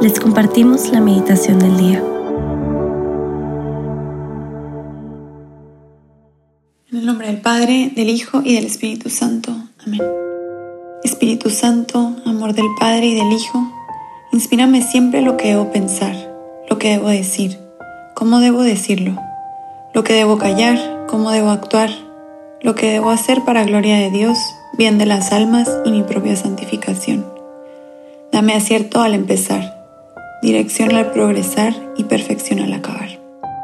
les compartimos la meditación del día. En el nombre del Padre, del Hijo y del Espíritu Santo. Amén. Espíritu Santo, amor del Padre y del Hijo, inspírame siempre lo que debo pensar, lo que debo decir, cómo debo decirlo, lo que debo callar, cómo debo actuar, lo que debo hacer para gloria de Dios, bien de las almas y mi propia santificación. Dame acierto al empezar, dirección al progresar y perfección al acabar.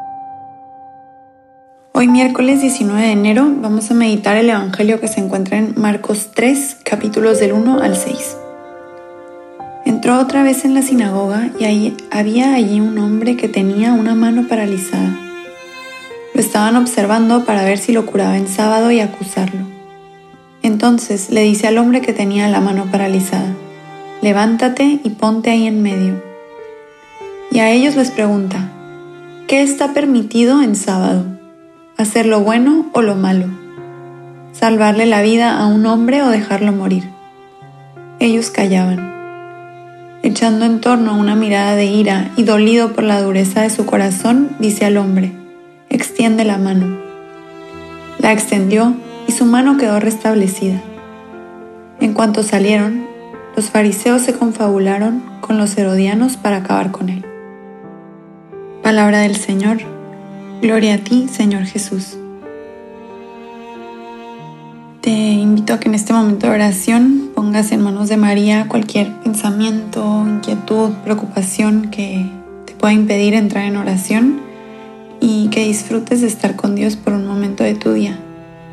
Hoy miércoles 19 de enero vamos a meditar el Evangelio que se encuentra en Marcos 3, capítulos del 1 al 6. Entró otra vez en la sinagoga y había allí un hombre que tenía una mano paralizada. Lo estaban observando para ver si lo curaba en sábado y acusarlo. Entonces le dice al hombre que tenía la mano paralizada: levántate y ponte ahí en medio. Y a ellos les pregunta: ¿qué está permitido en sábado? ¿Hacer lo bueno o lo malo? ¿Salvarle la vida a un hombre o dejarlo morir? Ellos callaban. Echando en torno una mirada de ira y dolido por la dureza de su corazón, dice al hombre: extiende la mano. La extendió y su mano quedó restablecida. En cuanto salieron, los fariseos se confabularon con los herodianos para acabar con él. Palabra del Señor. Gloria a ti, Señor Jesús. Te invito a que en este momento de oración pongas en manos de María cualquier pensamiento, inquietud, preocupación que te pueda impedir entrar en oración y que disfrutes de estar con Dios por un momento de tu día.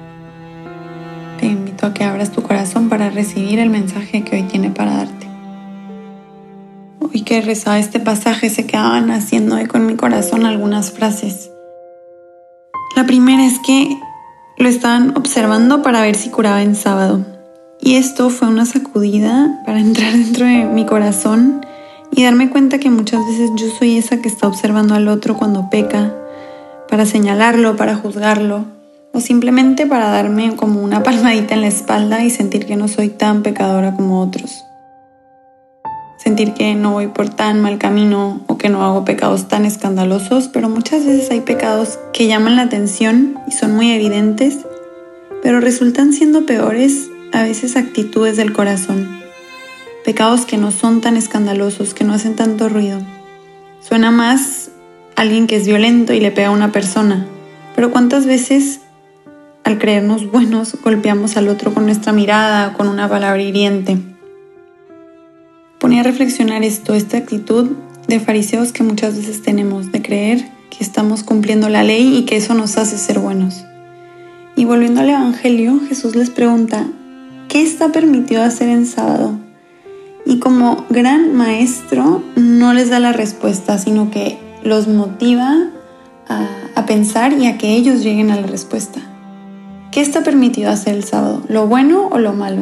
Te invito a que abras tu corazón para recibir el mensaje que hoy tiene para darte. Hoy que rezaba este pasaje se quedaban haciendo eco en mi corazón algunas frases. La primera es que lo estaban observando para ver si curaba en sábado. Y esto fue una sacudida para entrar dentro de mi corazón y darme cuenta que muchas veces yo soy esa que está observando al otro cuando peca, para señalarlo, para juzgarlo, o simplemente para darme como una palmadita en la espalda y sentir que no soy tan pecadora como otros. Sentir que no voy por tan mal camino o que no hago pecados tan escandalosos, pero muchas veces hay pecados que llaman la atención y son muy evidentes, pero resultan siendo peores a veces actitudes del corazón. Pecados que no son tan escandalosos, que no hacen tanto ruido. Suena más alguien que es violento y le pega a una persona, pero ¿cuántas veces al creernos buenos golpeamos al otro con nuestra mirada o con una palabra hiriente? Ponía a reflexionar esta actitud de fariseos que muchas veces tenemos, de creer que estamos cumpliendo la ley y que eso nos hace ser buenos. Y volviendo al Evangelio, Jesús les pregunta: ¿qué está permitido hacer en sábado? Y como gran maestro no les da la respuesta, sino que los motiva a pensar y a que ellos lleguen a la respuesta. ¿Qué está permitido hacer el sábado? ¿Lo bueno o lo malo?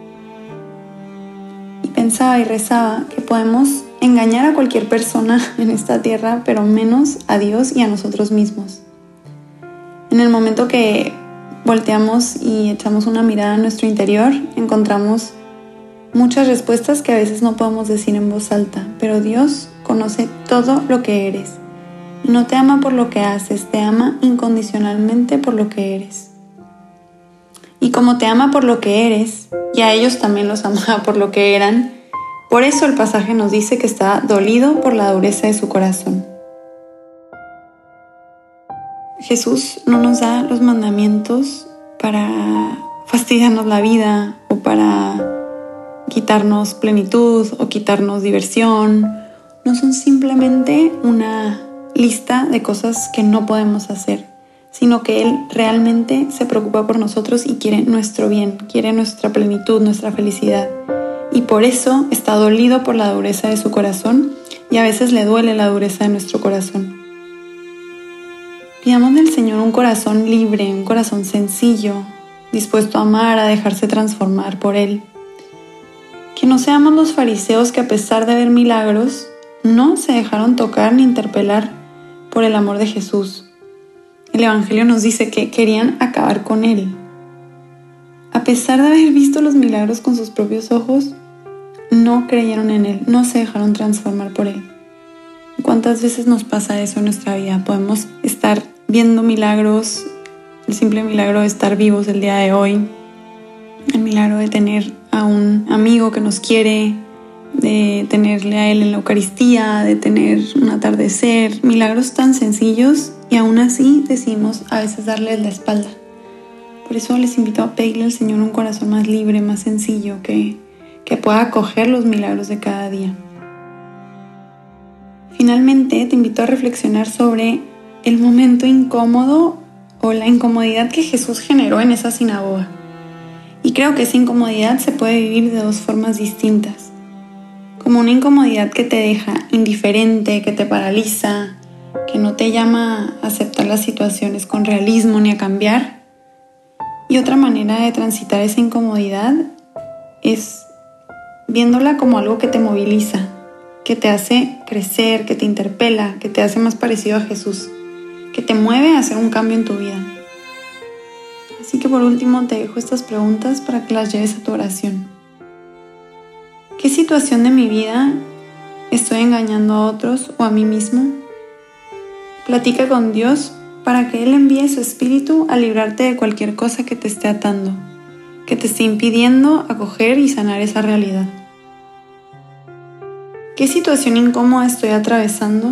Pensaba y rezaba que podemos engañar a cualquier persona en esta tierra, pero menos a Dios y a nosotros mismos. En el momento que volteamos y echamos una mirada a nuestro interior, encontramos muchas respuestas que a veces no podemos decir en voz alta, pero Dios conoce todo lo que eres. Y no te ama por lo que haces, te ama incondicionalmente por lo que eres. Y como te ama por lo que eres, y a ellos también los amaba por lo que eran, por eso el pasaje nos dice que está dolido por la dureza de su corazón. Jesús no nos da los mandamientos para fastidiarnos la vida o para quitarnos plenitud o quitarnos diversión. No son simplemente una lista de cosas que no podemos hacer, sino que Él realmente se preocupa por nosotros y quiere nuestro bien, quiere nuestra plenitud, nuestra felicidad. Y por eso está dolido por la dureza de su corazón y a veces le duele la dureza de nuestro corazón. Pidamos del Señor un corazón libre, un corazón sencillo, dispuesto a amar, a dejarse transformar por Él. Que no seamos los fariseos que a pesar de ver milagros, no se dejaron tocar ni interpelar por el amor de Jesús. El Evangelio nos dice que querían acabar con Él. A pesar de haber visto los milagros con sus propios ojos, no creyeron en Él, no se dejaron transformar por Él. ¿Cuántas veces nos pasa eso en nuestra vida? Podemos estar viendo milagros, el simple milagro de estar vivos el día de hoy, el milagro de tener a un amigo que nos quiere, de tenerle a Él en la Eucaristía, de tener un atardecer, milagros tan sencillos, y aún así decidimos a veces darles la espalda. Por eso les invito a pedirle al Señor un corazón más libre, más sencillo, que pueda acoger los milagros de cada día. Finalmente, te invito a reflexionar sobre el momento incómodo o la incomodidad que Jesús generó en esa sinagoga. Y creo que esa incomodidad se puede vivir de dos formas distintas. Como una incomodidad que te deja indiferente, que te paraliza, que no te llama a aceptar las situaciones con realismo ni a cambiar. Y otra manera de transitar esa incomodidad es viéndola como algo que te moviliza, que te hace crecer, que te interpela, que te hace más parecido a Jesús, que te mueve a hacer un cambio en tu vida. Así que por último te dejo estas preguntas para que las lleves a tu oración. ¿Qué situación de mi vida estoy engañando a otros o a mí mismo? Platica con Dios para que Él envíe su espíritu a librarte de cualquier cosa que te esté atando, que te esté impidiendo acoger y sanar esa realidad. ¿Qué situación incómoda estoy atravesando?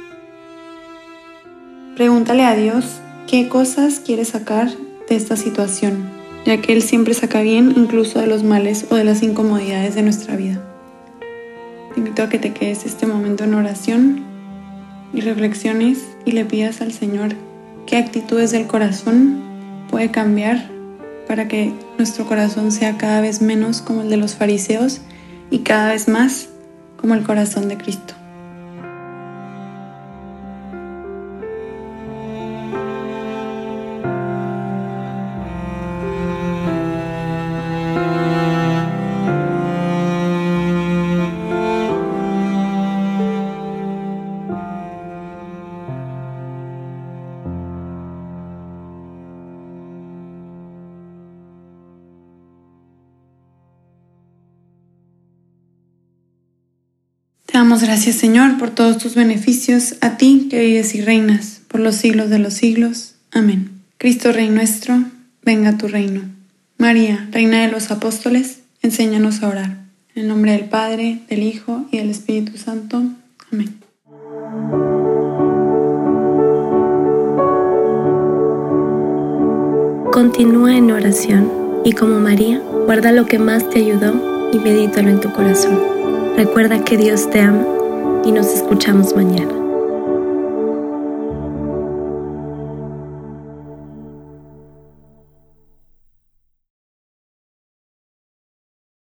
Pregúntale a Dios qué cosas quiere sacar de esta situación, ya que Él siempre saca bien incluso de los males o de las incomodidades de nuestra vida. Te invito a que te quedes este momento en oración y reflexiones y le pidas al Señor qué actitudes del corazón puede cambiar para que nuestro corazón sea cada vez menos como el de los fariseos y cada vez más como el corazón de Cristo. Te damos gracias, Señor, por todos tus beneficios, a ti que vives y reinas por los siglos de los siglos. Amén. Cristo Rey nuestro, venga a tu reino. María, Reina de los Apóstoles, enséñanos a orar. En el nombre del Padre, del Hijo y del Espíritu Santo. Amén. Continúa en oración y como María, guarda lo que más te ayudó y medítalo en tu corazón. Recuerda que Dios te ama y nos escuchamos mañana.